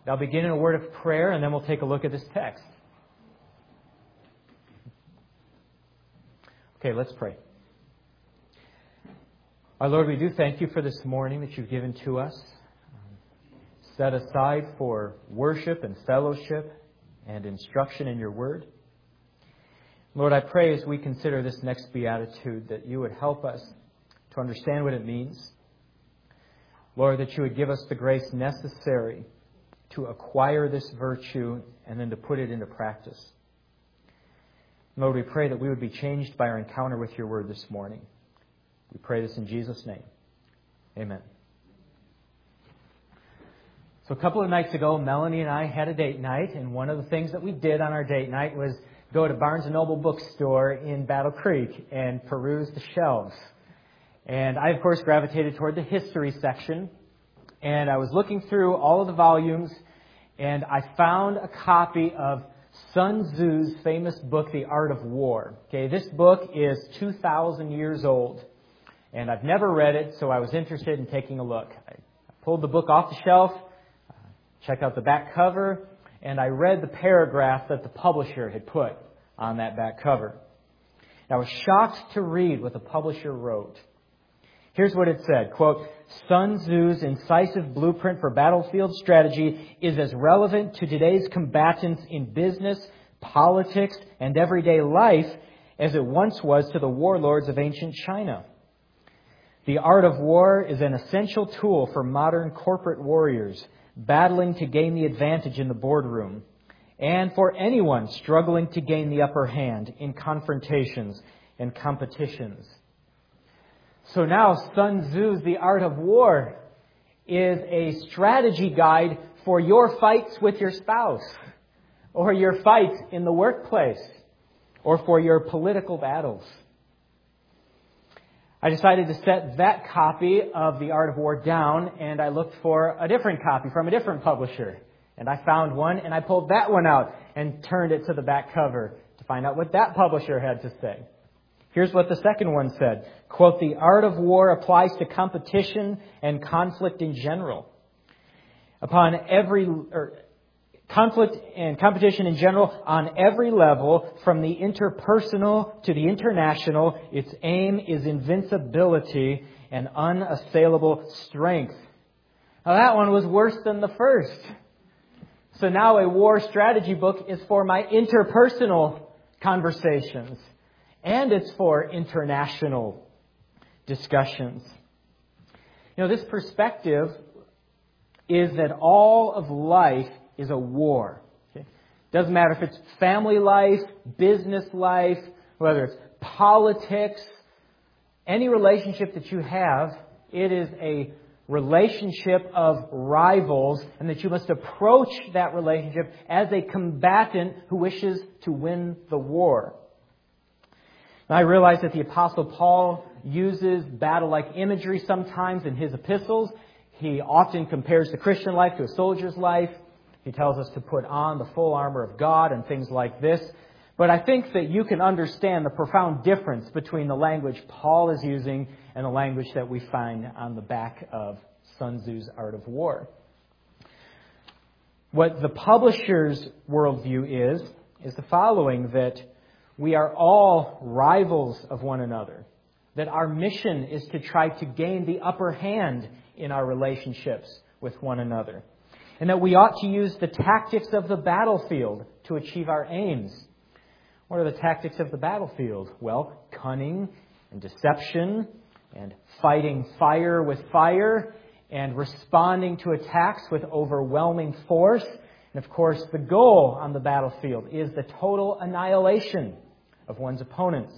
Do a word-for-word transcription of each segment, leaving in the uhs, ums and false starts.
I'll begin in a word of prayer, and then we'll take a look at this text. Okay, let's pray. Our Lord, we do thank you for this morning that you've given to us, set aside for worship and fellowship and instruction in your word. Lord, I pray as we consider this next beatitude that you would help us to understand what it means. Lord, that you would give us the grace necessary to acquire this virtue and then to put it into practice. Lord, we pray that we would be changed by our encounter with your word this morning. We pray this in Jesus' name. Amen. So a couple of nights ago, Melanie and I had a date night, and one of the things that we did on our date night was go to Barnes and Noble bookstore in Battle Creek and peruse the shelves. And I, of course, gravitated toward the history section. And I was looking through all of the volumes, and I found a copy of Sun Tzu's famous book, The Art of War. Okay, this book is two thousand years old, and I've never read it, so I was interested in taking a look. I pulled the book off the shelf, checked out the back cover, and I read the paragraph that the publisher had put on that back cover. And I was shocked to read what the publisher wrote. Here's what it said, quote, Sun Tzu's incisive blueprint for battlefield strategy is as relevant to today's combatants in business, politics, and everyday life as it once was to the warlords of ancient China. The art of war is an essential tool for modern corporate warriors battling to gain the advantage in the boardroom, and for anyone struggling to gain the upper hand in confrontations and competitions. So now Sun Tzu's The Art of War is a strategy guide for your fights with your spouse, or your fights in the workplace, or for your political battles. I decided to set that copy of The Art of War down, and I looked for a different copy from a different publisher. And I found one, and I pulled that one out and turned it to the back cover to find out what that publisher had to say. Here's what the second one said. Quote, the art of war applies to competition and conflict in general. Upon every, or conflict and competition in general, on every level, from the interpersonal to the international, its aim is invincibility and unassailable strength. Now that one was worse than the first. So now a war strategy book is for my interpersonal conversations. And it's for international discussions. You know, this perspective is that all of life is a war. Okay? Doesn't matter if it's family life, business life, whether it's politics, any relationship that you have, it is a relationship of rivals, and that you must approach that relationship as a combatant who wishes to win the war. I realize that the Apostle Paul uses battle-like imagery sometimes in his epistles. He often compares the Christian life to a soldier's life. He tells us to put on the full armor of God and things like this. But I think that you can understand the profound difference between the language Paul is using and the language that we find on the back of Sun Tzu's Art of War. What the publisher's worldview is, is the following, that we are all rivals of one another, that our mission is to try to gain the upper hand in our relationships with one another, and that we ought to use the tactics of the battlefield to achieve our aims. What are the tactics of the battlefield? Well, cunning and deception and fighting fire with fire and responding to attacks with overwhelming force. And of course, the goal on the battlefield is the total annihilation of one's opponents.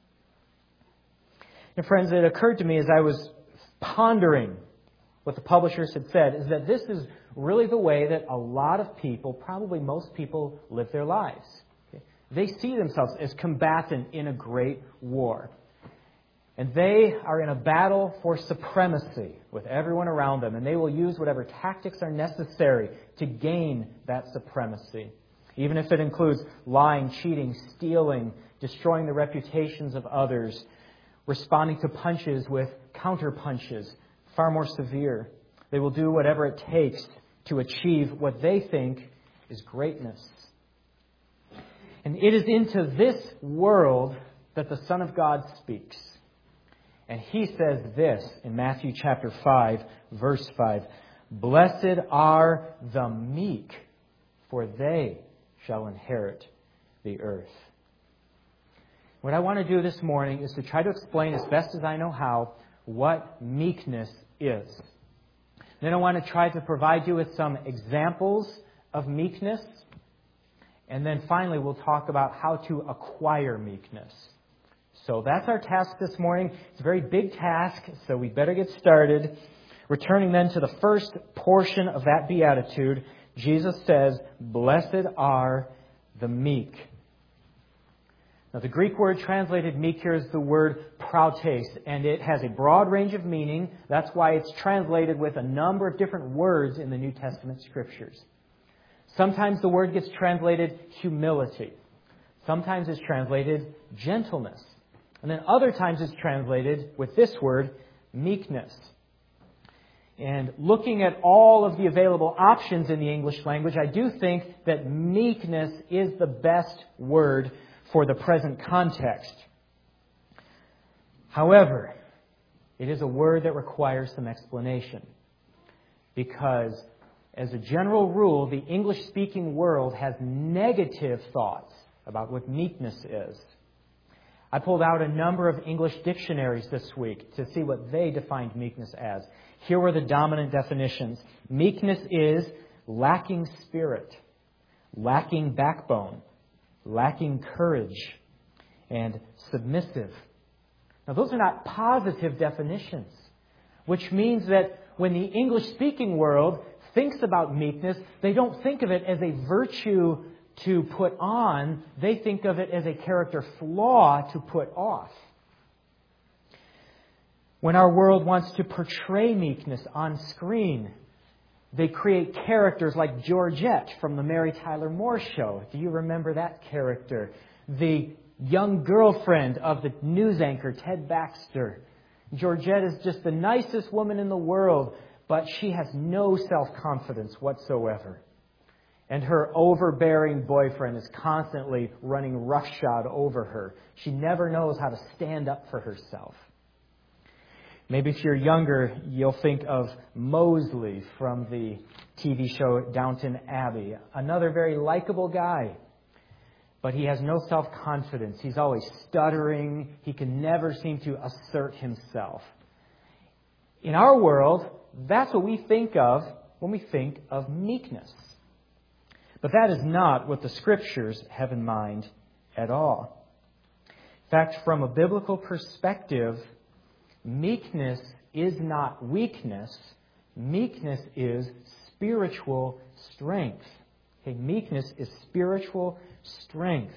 And friends, it occurred to me as I was pondering what the publishers had said, is that this is really the way that a lot of people, probably most people, live their lives. Okay? They see themselves as combatant in a great war. And they are in a battle for supremacy with everyone around them. And they will use whatever tactics are necessary to gain that supremacy. Even if it includes lying, cheating, stealing, destroying the reputations of others, responding to punches with counter punches, far more severe. They will do whatever it takes to achieve what they think is greatness. And it is into this world that the Son of God speaks. And He says this in Matthew chapter five, verse five, "Blessed are the meek, for they shall inherit the earth." What I want to do this morning is to try to explain as best as I know how what meekness is. Then I want to try to provide you with some examples of meekness. And then finally we'll talk about how to acquire meekness. So that's our task this morning. It's a very big task, so we better get started. Returning then to the first portion of that beatitude, Jesus says, "Blessed are the meek." Now, the Greek word translated meek here is the word proutes, and it has a broad range of meaning. That's why it's translated with a number of different words in the New Testament Scriptures. Sometimes the word gets translated humility. Sometimes it's translated gentleness. And then other times it's translated with this word, meekness. And looking at all of the available options in the English language, I do think that meekness is the best word for the present context. However, it is a word that requires some explanation. Because, as a general rule, the English-speaking world has negative thoughts about what meekness is. I pulled out a number of English dictionaries this week to see what they defined meekness as. Here were the dominant definitions. Meekness is lacking spirit, lacking backbone, lacking courage, and submissive. Now, those are not positive definitions, which means that when the English-speaking world thinks about meekness, they don't think of it as a virtue to put on. They think of it as a character flaw to put off. When our world wants to portray meekness on screen, they create characters like Georgette from the Mary Tyler Moore Show. Do you remember that character? The young girlfriend of the news anchor, Ted Baxter. Georgette is just the nicest woman in the world, but she has no self-confidence whatsoever. And her overbearing boyfriend is constantly running roughshod over her. She never knows how to stand up for herself. Maybe if you're younger, you'll think of Mosley from the T V show Downton Abbey. Another very likable guy. But he has no self-confidence. He's always stuttering. He can never seem to assert himself. In our world, that's what we think of when we think of meekness. But that is not what the Scriptures have in mind at all. In fact, from a biblical perspective, meekness is not weakness. Meekness is spiritual strength. Okay, meekness is spiritual strength.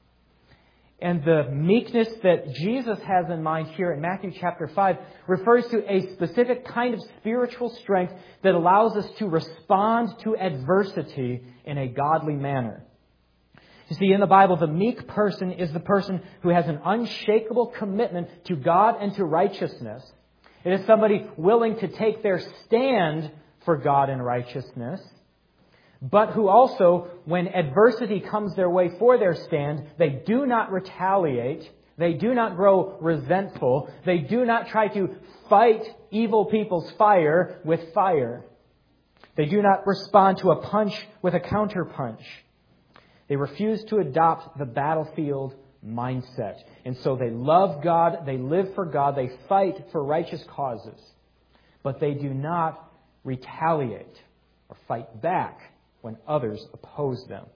And the meekness that Jesus has in mind here in Matthew chapter five refers to a specific kind of spiritual strength that allows us to respond to adversity in a godly manner. You see, in the Bible, the meek person is the person who has an unshakable commitment to God and to righteousness. It is somebody willing to take their stand for God and righteousness, but who also, when adversity comes their way for their stand, they do not retaliate, they do not grow resentful, they do not try to fight evil people's fire with fire. They do not respond to a punch with a counterpunch. They refuse to adopt the battlefield mindset. And so they love God, they live for God, they fight for righteous causes. But they do not retaliate or fight back when others oppose them.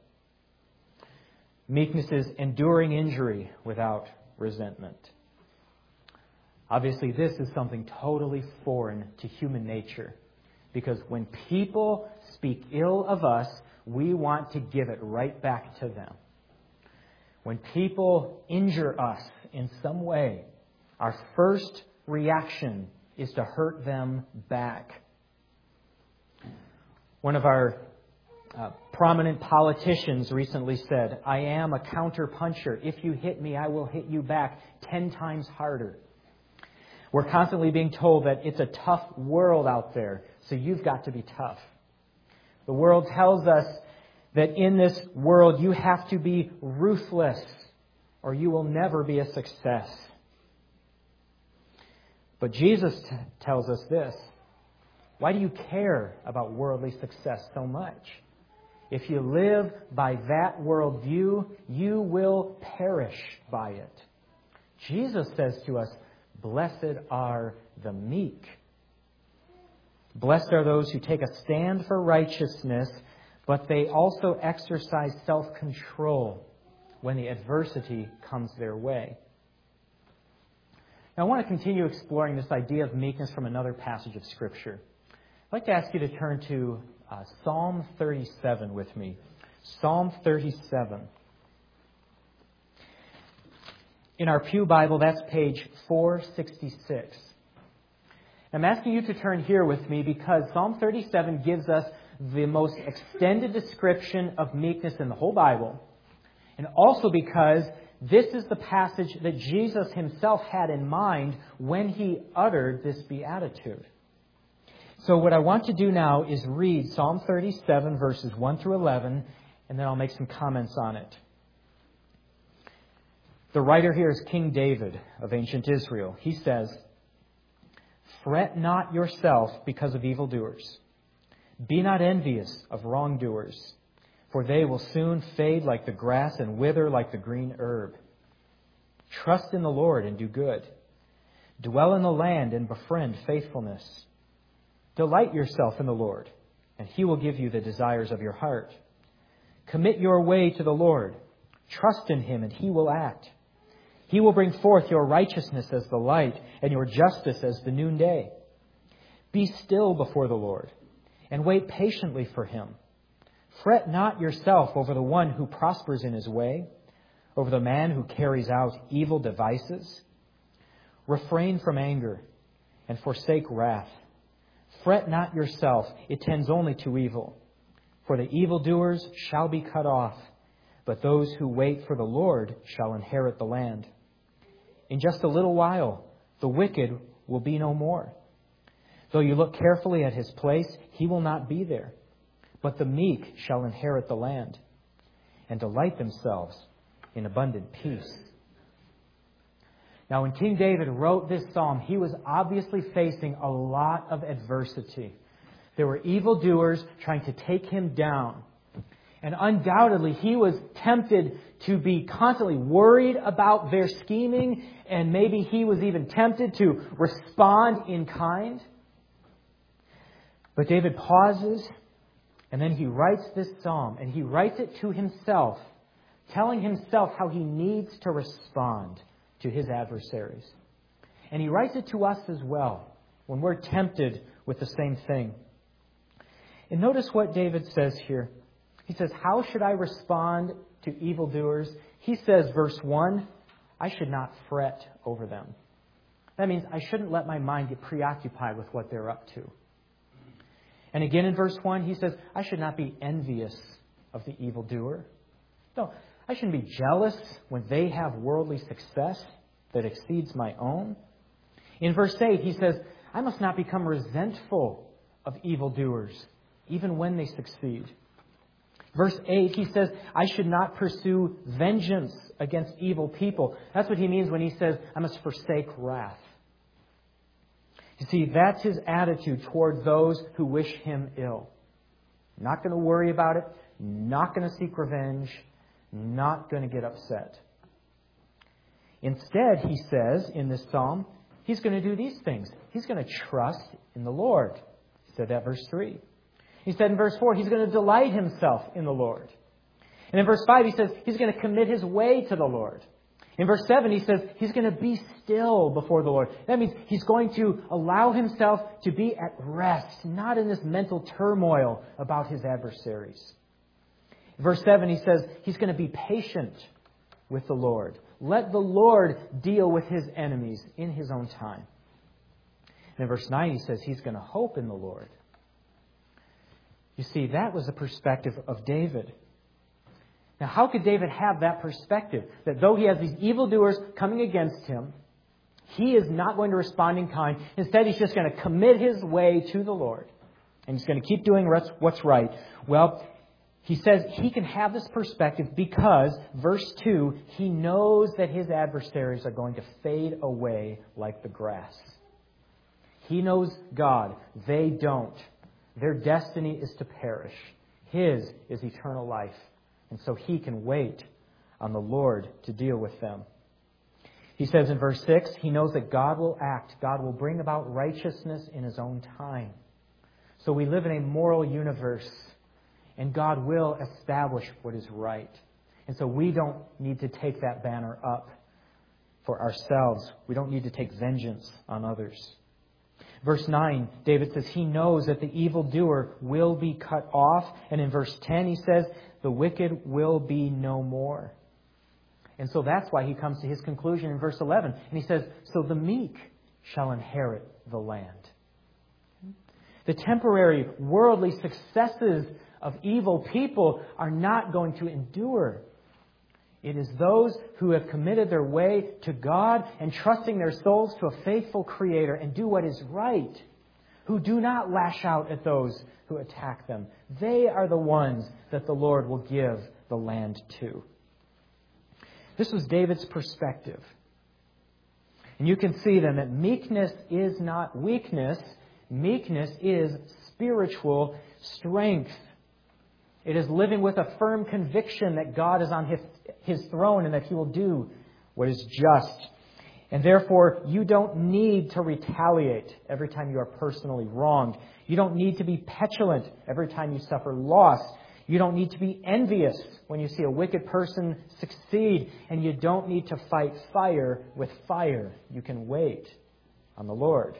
Meekness is enduring injury without resentment. Obviously, this is something totally foreign to human nature. Because when people speak ill of us, we want to give it right back to them. When people injure us in some way, our first reaction is to hurt them back. One of our uh, prominent politicians recently said, "I am a counter-puncher. If you hit me, I will hit you back ten times harder." We're constantly being told that it's a tough world out there, so you've got to be tough. The world tells us that in this world you have to be ruthless or you will never be a success. But Jesus t- tells us this. Why do you care about worldly success so much? If you live by that worldview, you will perish by it. Jesus says to us, blessed are the meek. Blessed are those who take a stand for righteousness, but they also exercise self-control when the adversity comes their way. Now, I want to continue exploring this idea of meekness from another passage of Scripture. I'd like to ask you to turn to uh, Psalm thirty-seven with me. Psalm thirty-seven. In our Pew Bible, that's page four sixty-six. I'm asking you to turn here with me because Psalm thirty-seven gives us the most extended description of meekness in the whole Bible. And also because this is the passage that Jesus himself had in mind when he uttered this beatitude. So what I want to do now is read Psalm thirty-seven, verses one through eleven, and then I'll make some comments on it. The writer here is King David of ancient Israel. He says, "Fret not yourself because of evildoers. Be not envious of wrongdoers, for they will soon fade like the grass and wither like the green herb. Trust in the Lord and do good. Dwell in the land and befriend faithfulness. Delight yourself in the Lord, and He will give you the desires of your heart. Commit your way to the Lord. Trust in Him, and He will act. He will bring forth your righteousness as the light, and your justice as the noonday. Be still before the Lord, and wait patiently for Him. Fret not yourself over the one who prospers in his way, over the man who carries out evil devices. Refrain from anger, and forsake wrath. Fret not yourself, it tends only to evil. For the evildoers shall be cut off, but those who wait for the Lord shall inherit the land. In just a little while, the wicked will be no more. Though you look carefully at his place, he will not be there. But the meek shall inherit the land, and delight themselves in abundant peace." Now, when King David wrote this psalm, he was obviously facing a lot of adversity. There were evildoers trying to take him down. And undoubtedly, he was tempted to be constantly worried about their scheming, and maybe he was even tempted to respond in kind. But David pauses, and then he writes this psalm, and he writes it to himself, telling himself how he needs to respond to his adversaries. And he writes it to us as well, when we're tempted with the same thing. And notice what David says here. He says, how should I respond to evildoers? He says, verse one, I should not fret over them. That means I shouldn't let my mind get preoccupied with what they're up to. And again in verse one, he says, I should not be envious of the evildoer. No, I shouldn't be jealous when they have worldly success that exceeds my own. In verse eight, he says, I must not become resentful of evildoers, even when they succeed. Verse eight, he says, I should not pursue vengeance against evil people. That's what he means when he says, I must forsake wrath. You see, that's his attitude toward those who wish him ill. Not going to worry about it, not going to seek revenge, not going to get upset. Instead, he says in this psalm, he's going to do these things. He's going to trust in the Lord. He said that verse three. He said in verse four, he's going to delight himself in the Lord. And in verse five, he says he's going to commit his way to the Lord. In verse seven, he says he's going to be still before the Lord. That means he's going to allow himself to be at rest, not in this mental turmoil about his adversaries. In verse seven, he says he's going to be patient with the Lord. Let the Lord deal with his enemies in his own time. And in verse nine, he says he's going to hope in the Lord. You see, that was the perspective of David. Now, how could David have that perspective? That though he has these evildoers coming against him, he is not going to respond in kind. Instead, he's just going to commit his way to the Lord. and he's going to keep doing what's right. Well, he says he can have this perspective because, verse two, he knows that his adversaries are going to fade away like the grass. He knows God. They don't. Their destiny is to perish. His is eternal life. And so he can wait on the Lord to deal with them. He says in verse six, he knows that God will act. God will bring about righteousness in His own time. So we live in a moral universe, and God will establish what is right. And so we don't need to take that banner up for ourselves. We don't need to take vengeance on others. Verse nine, David says he knows that the evildoer will be cut off. And in verse ten, he says the wicked will be no more. And so that's why he comes to his conclusion in verse eleven. And he says, so the meek shall inherit the land. The temporary worldly successes of evil people are not going to endure. It is those who have committed their way to God and trusting their souls to a faithful Creator and do what is right, who do not lash out at those who attack them. They are the ones that the Lord will give the land to. This was David's perspective. And you can see then that meekness is not weakness. Meekness is spiritual strength. It is living with a firm conviction that God is on his, his throne and that He will do what is just. And therefore, you don't need to retaliate every time you are personally wronged. You don't need to be petulant every time you suffer loss. You don't need to be envious when you see a wicked person succeed. And you don't need to fight fire with fire. You can wait on the Lord.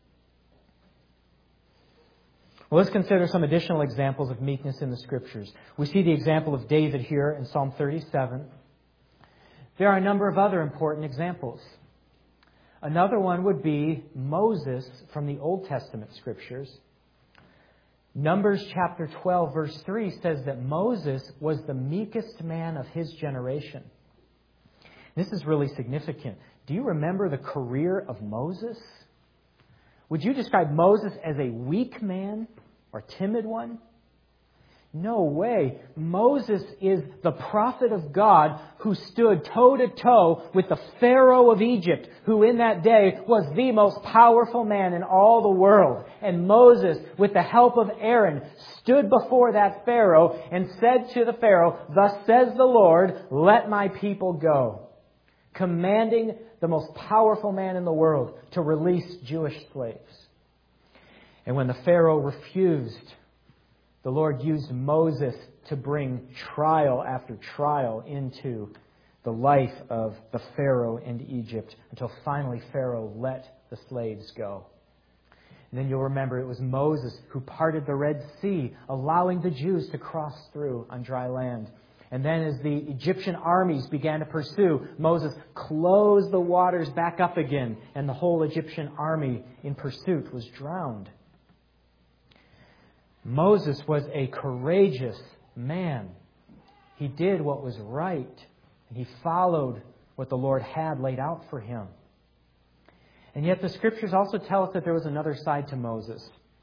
Well, let's consider some additional examples of meekness in the Scriptures. We see the example of David here in Psalm thirty-seven. There are a number of other important examples. Another one would be Moses from the Old Testament Scriptures. Numbers chapter twelve, verse three says that Moses was the meekest man of his generation. This is really significant. Do you remember the career of Moses? Would you describe Moses as a weak man or timid one? No way. Moses is the prophet of God who stood toe-to-toe with the Pharaoh of Egypt, who in that day was the most powerful man in all the world. And Moses, with the help of Aaron, stood before that Pharaoh and said to the Pharaoh, "Thus says the Lord, let my people go," commanding the most powerful man in the world to release Jewish slaves. And when the Pharaoh refused, the Lord used Moses to bring trial after trial into the life of the Pharaoh in Egypt until finally Pharaoh let the slaves go. And then you'll remember it was Moses who parted the Red Sea, allowing the Jews to cross through on dry land. And then as the Egyptian armies began to pursue, Moses closed the waters back up again, and the whole Egyptian army in pursuit was drowned. Moses was a courageous man. He did what was right, and he followed what the Lord had laid out for him. And yet the Scriptures also tell us that there was another side to Moses.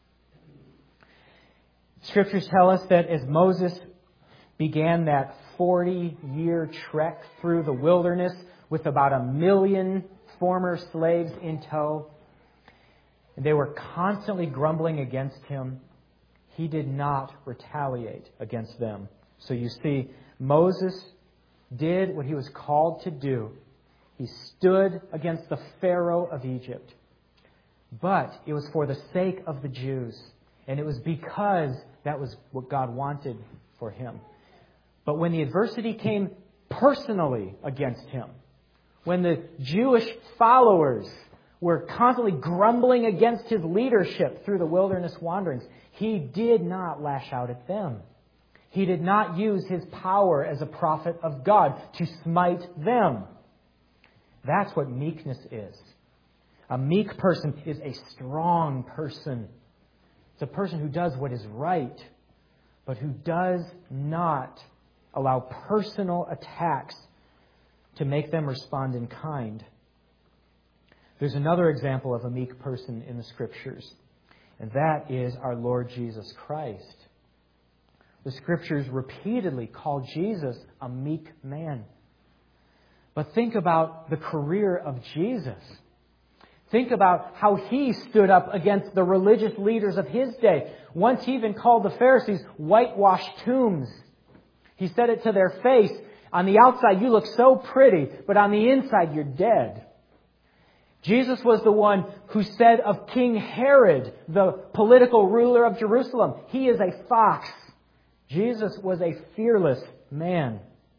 Scriptures tell us that as Moses began that forty-year trek through the wilderness with about a million former slaves in tow, and they were constantly grumbling against him, he did not retaliate against them. So you see, Moses did what he was called to do. He stood against the Pharaoh of Egypt. But it was for the sake of the Jews. And it was because that was what God wanted for him. But when the adversity came personally against him, when the Jewish followers were constantly grumbling against his leadership through the wilderness wanderings, he did not lash out at them. He did not use his power as a prophet of God to smite them. That's what meekness is. A meek person is a strong person. It's a person who does what is right, but who does not allow personal attacks to make them respond in kind. There's another example of a meek person in the Scriptures, And that is our Lord Jesus Christ. The Scriptures repeatedly call Jesus a meek man. But think about the career of Jesus. Think about how He stood up against the religious leaders of His day. Once He even called the Pharisees whitewashed tombs. He said it to their face. On the outside, you look so pretty, but on the inside, you're dead. Jesus was the one who said of King Herod, the political ruler of Jerusalem, he is a fox. Jesus was a fearless man.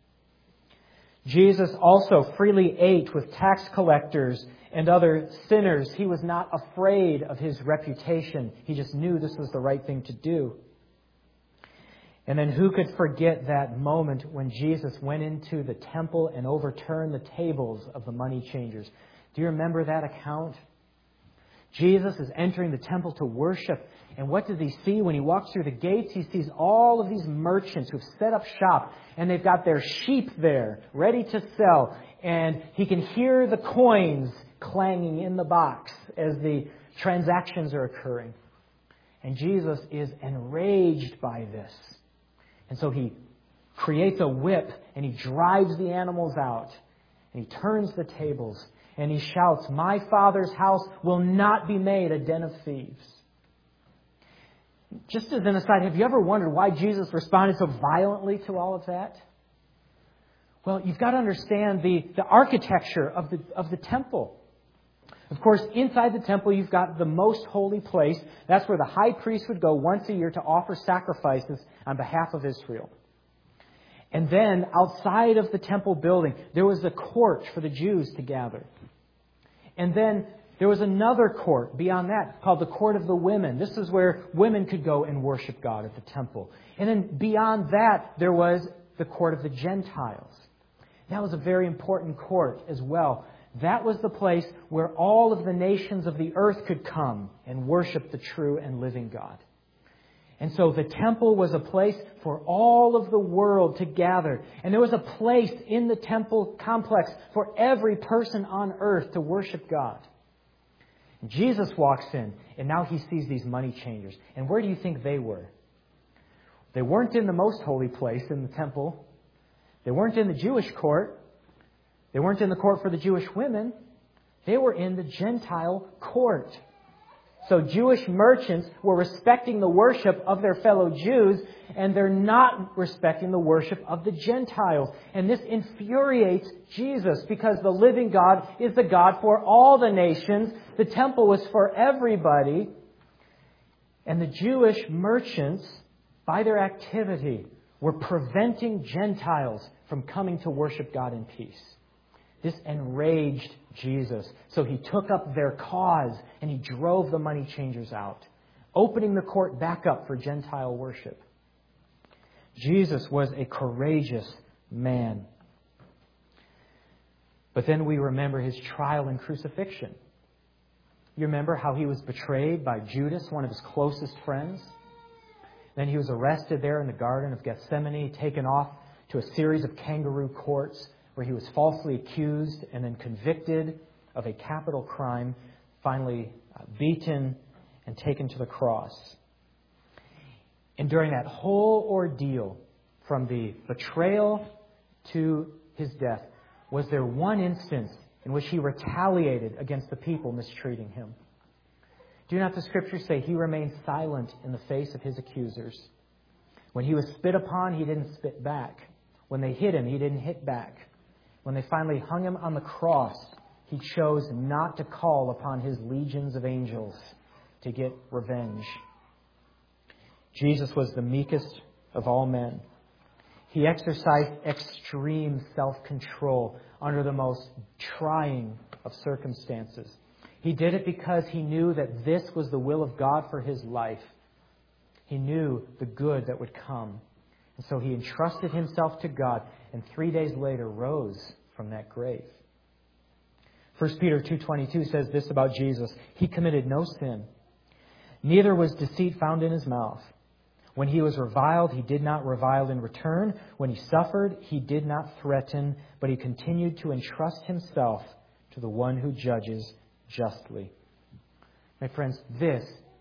Jesus also freely ate with tax collectors and other sinners. He was not afraid of his reputation. He just knew this was the right thing to do. And then who could forget that moment when Jesus went into the temple and overturned the tables of the money changers? Do you remember that account? Jesus is entering the temple to worship. And what does he see when he walks through the gates? He sees all of these merchants who've set up shop. And they've got their sheep there, ready to sell. And he can hear the coins clanging in the box as the transactions are occurring. And Jesus is enraged by this. And so he creates a whip and he drives the animals out. And he turns the tables. And he shouts, "My Father's house will not be made a den of thieves." Just as an aside, have you ever wondered why Jesus responded so violently to all of that? Well, you've got to understand the, the architecture of the, of the temple. Of course, inside the temple, you've got the most holy place. That's where the high priest would go once a year to offer sacrifices on behalf of Israel. And then, outside of the temple building, there was the court for the Jews to gather. And then there was another court beyond that called the court of the women. This is where women could go and worship God at the temple. And then beyond that, there was the court of the Gentiles. That was a very important court as well. That was the place where all of the nations of the earth could come and worship the true and living God. And so the temple was a place for all of the world to gather. And there was a place in the temple complex for every person on earth to worship God. And Jesus walks in, and now he sees these money changers. And where do you think they were? They weren't in the most holy place in the temple. They weren't in the Jewish court. They weren't in the court for the Jewish women. They were in the Gentile court. So Jewish merchants were respecting the worship of their fellow Jews, and they're not respecting the worship of the Gentiles. And this infuriates Jesus because the living God is the God for all the nations. The temple was for everybody. And the Jewish merchants, by their activity, were preventing Gentiles from coming to worship God in peace. This enraged Jesus. So he took up their cause and he drove the money changers out, opening the court back up for Gentile worship. Jesus was a courageous man. But then we remember his trial and crucifixion. You remember how he was betrayed by Judas, one of his closest friends? Then he was arrested there in the Garden of Gethsemane, taken off to a series of kangaroo courts, where he was falsely accused and then convicted of a capital crime, finally beaten and taken to the cross. And during that whole ordeal, from the betrayal to his death, was there one instance in which he retaliated against the people mistreating him? Do not the Scriptures say he remained silent in the face of his accusers? When he was spit upon, he didn't spit back. When they hit him, he didn't hit back. When they finally hung him on the cross, he chose not to call upon his legions of angels to get revenge. Jesus was the meekest of all men. He exercised extreme self-control under the most trying of circumstances. He did it because he knew that this was the will of God for his life. He knew the good that would come. And so he entrusted himself to God, and three days later rose from that grave. First Peter two twenty-two says this about Jesus: he committed no sin, neither was deceit found in his mouth. When he was reviled, he did not revile in return. When he suffered, he did not threaten, but he continued to entrust himself to the one who judges justly. My friends, this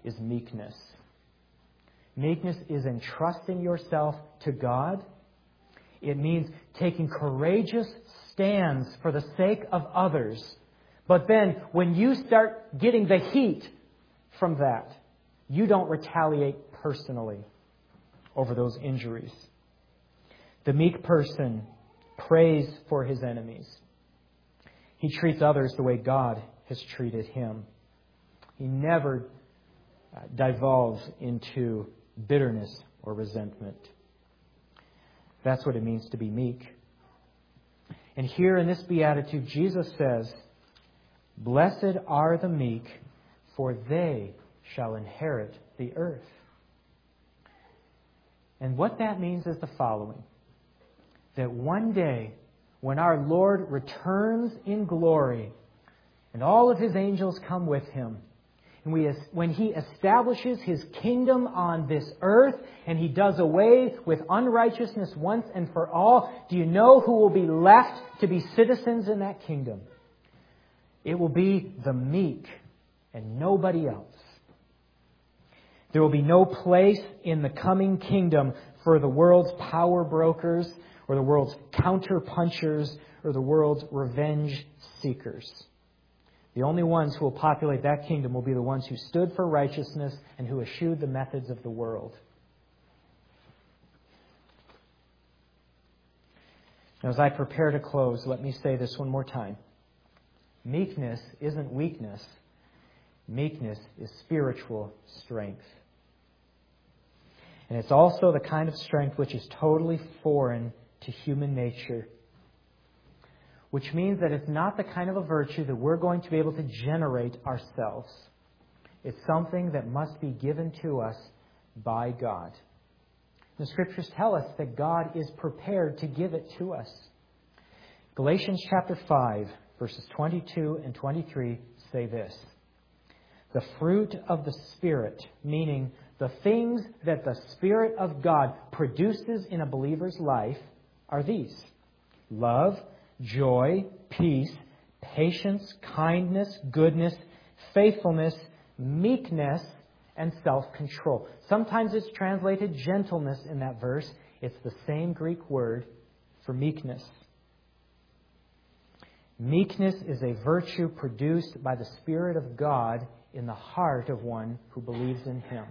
is meekness. Meekness is entrusting yourself to God. It means taking courageous stands for the sake of others. But then, when you start getting the heat from that, you don't retaliate personally over those injuries. The meek person prays for his enemies. He treats others the way God has treated him. He never uh, devolves into bitterness or resentment. That's what it means to be meek. And here in this beatitude, Jesus says, "Blessed are the meek, for they shall inherit the earth." And what that means is the following: that one day, when our Lord returns in glory, and all of His angels come with Him, and we, when He establishes His kingdom on this earth, and He does away with unrighteousness once and for all, do you know who will be left to be citizens in that kingdom? It will be the meek and nobody else. There will be no place in the coming kingdom for the world's power brokers, or the world's counter-punchers, or the world's revenge seekers. The only ones who will populate that kingdom will be the ones who stood for righteousness and who eschewed the methods of the world. Now, as I prepare to close, let me say this one more time. Meekness isn't weakness. Meekness is spiritual strength. And it's also the kind of strength which is totally foreign to human nature. Which means that it's not the kind of a virtue that we're going to be able to generate ourselves. It's something that must be given to us by God. The Scriptures tell us that God is prepared to give it to us. Galatians chapter five, verses twenty-two and twenty-three say this: "The fruit of the Spirit," meaning the things that the Spirit of God produces in a believer's life, are these: love, joy, peace, patience, kindness, goodness, faithfulness, meekness, and self-control. Sometimes it's translated gentleness in that verse. It's the same Greek word for meekness. Meekness is a virtue produced by the Spirit of God in the heart of one who believes in Him.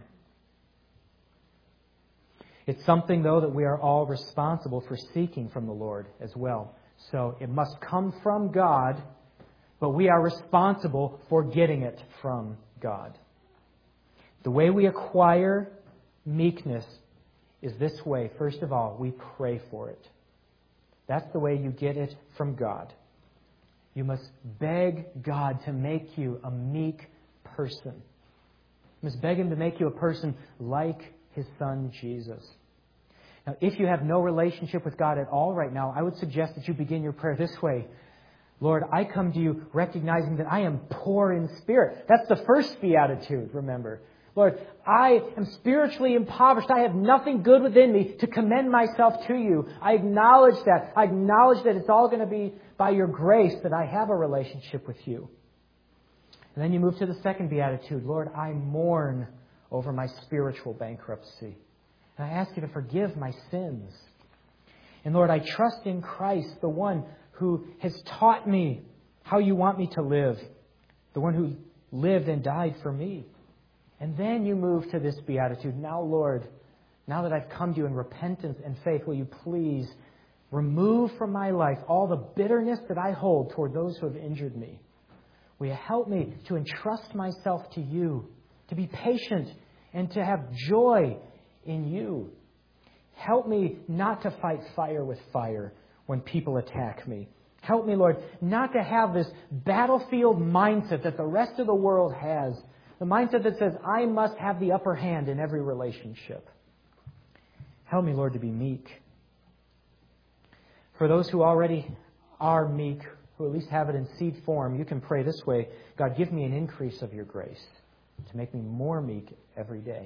It's something, though, that we are all responsible for seeking from the Lord as well. So it must come from God, but we are responsible for getting it from God. The way we acquire meekness is this way. First of all, we pray for it. That's the way you get it from God. You must beg God to make you a meek person. You must beg Him to make you a person like His Son, Jesus. Now, if you have no relationship with God at all right now, I would suggest that you begin your prayer this way. Lord, I come to you recognizing that I am poor in spirit. That's the first beatitude, remember. Lord, I am spiritually impoverished. I have nothing good within me to commend myself to you. I acknowledge that. I acknowledge that it's all going to be by your grace that I have a relationship with you. And then you move to the second beatitude. Lord, I mourn over my spiritual bankruptcy. And I ask you to forgive my sins. And Lord, I trust in Christ, the one who has taught me how you want me to live. The one who lived and died for me. And then you move to this beatitude. Now, Lord, now that I've come to you in repentance and faith, will you please remove from my life all the bitterness that I hold toward those who have injured me? Will you help me to entrust myself to you, to be patient and to have joy in you? Help me not to fight fire with fire when people attack me. Help me, Lord, not to have this battlefield mindset that the rest of the world has. The mindset that says, I must have the upper hand in every relationship. Help me, Lord, to be meek. For those who already are meek, who at least have it in seed form, you can pray this way: God, give me an increase of your grace to make me more meek every day.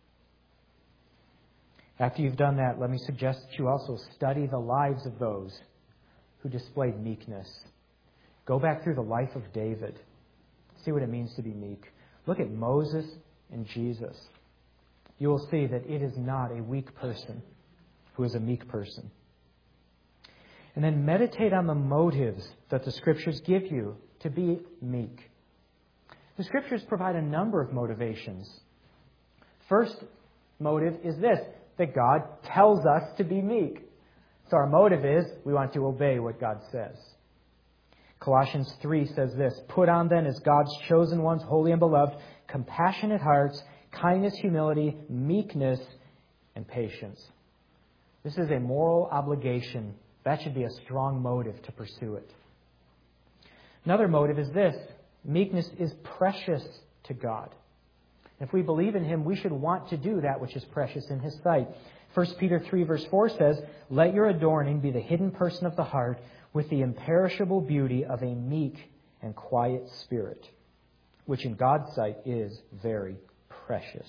After you've done that, let me suggest that you also study the lives of those who displayed meekness. Go back through the life of David. See what it means to be meek. Look at Moses in Jesus, you will see that it is not a weak person who is a meek person. And then meditate on the motives that the Scriptures give you to be meek. The Scriptures provide a number of motivations. First motive is this, that God tells us to be meek. So our motive is we want to obey what God says. Colossians three says this, "Put on then as God's chosen ones, holy and beloved, compassionate hearts, kindness, humility, meekness, and patience." This is a moral obligation. That should be a strong motive to pursue it. Another motive is this, meekness is precious to God. If we believe in Him, we should want to do that which is precious in His sight. First Peter three verse four says, "Let your adorning be the hidden person of the heart with the imperishable beauty of a meek and quiet spirit, which in God's sight is very precious."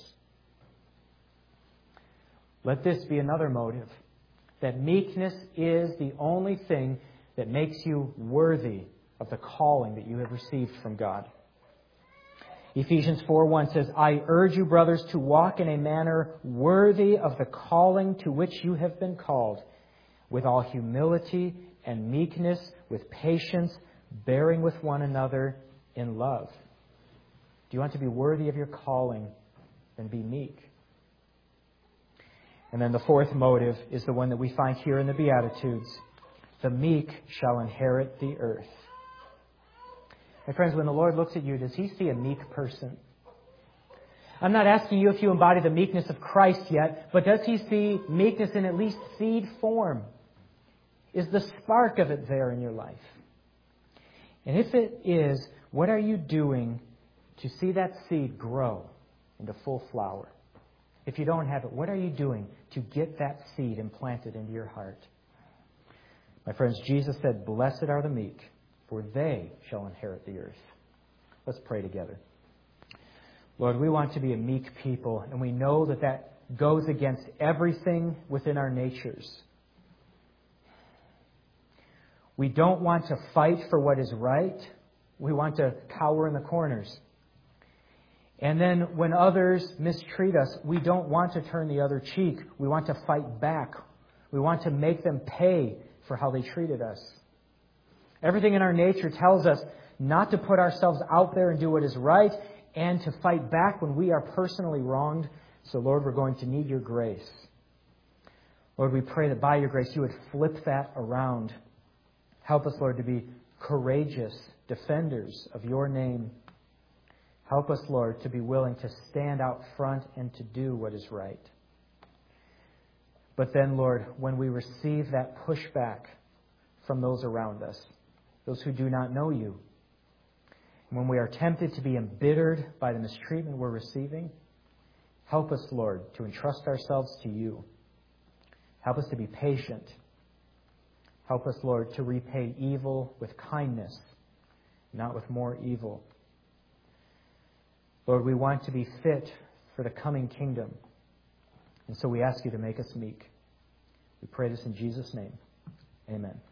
Let this be another motive, that meekness is the only thing that makes you worthy of the calling that you have received from God. Ephesians four one says, "I urge you, brothers, to walk in a manner worthy of the calling to which you have been called, with all humility and meekness, with patience, bearing with one another in love." Do you want to be worthy of your calling? Then be meek. And then the fourth motive is the one that we find here in the Beatitudes. The meek shall inherit the earth. My friends, when the Lord looks at you, does He see a meek person? I'm not asking you if you embody the meekness of Christ yet, but does He see meekness in at least seed form? Is the spark of it there in your life? And if it is, what are you doing to see that seed grow into full flower? If you don't have it, what are you doing to get that seed implanted into your heart? My friends, Jesus said, "Blessed are the meek, for they shall inherit the earth." Let's pray together. Lord, we want to be a meek people, and we know that that goes against everything within our natures. We don't want to fight for what is right. We want to cower in the corners. And then when others mistreat us, we don't want to turn the other cheek. We want to fight back. We want to make them pay for how they treated us. Everything in our nature tells us not to put ourselves out there and do what is right, and to fight back when we are personally wronged. So, Lord, we're going to need your grace. Lord, we pray that by your grace you would flip that around. Help us, Lord, to be courageous defenders of your name. Help us, Lord, to be willing to stand out front and to do what is right. But then, Lord, when we receive that pushback from those around us, those who do not know you, when we are tempted to be embittered by the mistreatment we're receiving, help us, Lord, to entrust ourselves to you. Help us to be patient. Help us, Lord, to repay evil with kindness, not with more evil. Lord, we want to be fit for the coming kingdom. And so we ask you to make us meek. We pray this in Jesus' name. Amen.